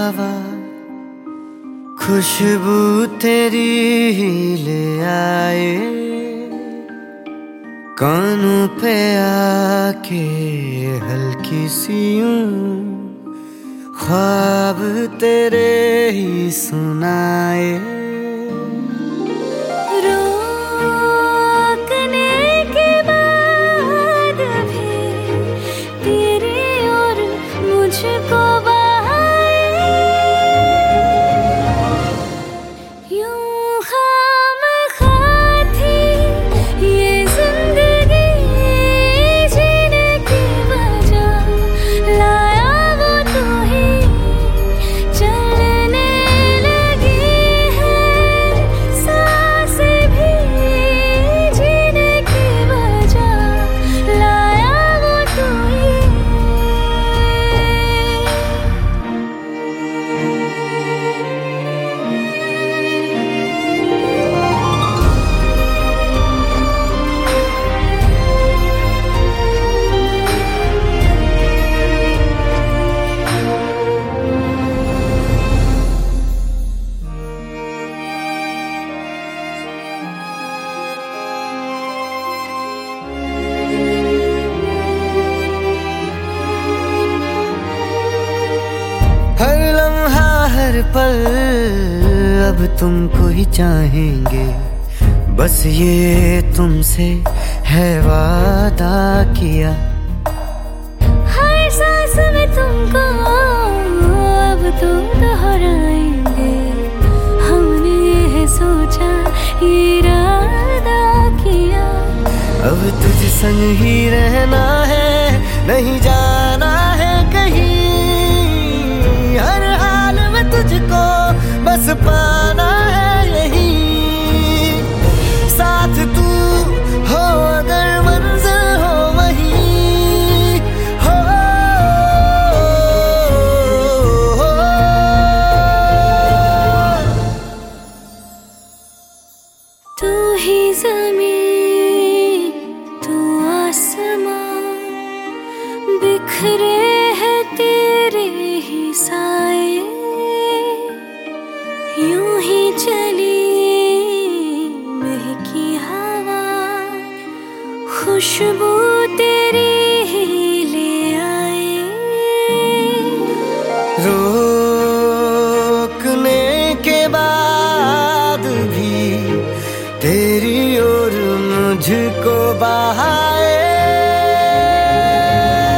हवा खुशबू तेरी ही ले आए, कानों पे आके हल्की सी यूं ख्वाब तेरे ही सुनाए। रोकने के बाद भी तेरी और मुझको हर पल अब तुमको ही चाहेंगे, बस ये तुमसे है वादा किया। हर सांस में तुमको अब तो दोहराएंगे, हमने ये सोचा ये इरादा किया। अब तुझ संग ही रहना है, नहीं जाना है कहीं, हर हाल में तुझको बस पाना है यही। साथ तू हो अगर मंजिल हो वहीं हो, तू ही ज़मीन तू आसमां, बिखरे हैं तेरे ही साए, यूं ही चली महकी हवा, खुशबू तेरी ही ले आए। रोकने के बाद भी तेरी और मुझको बहाए,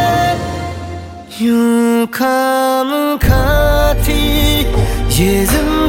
यूं खामखा थी ये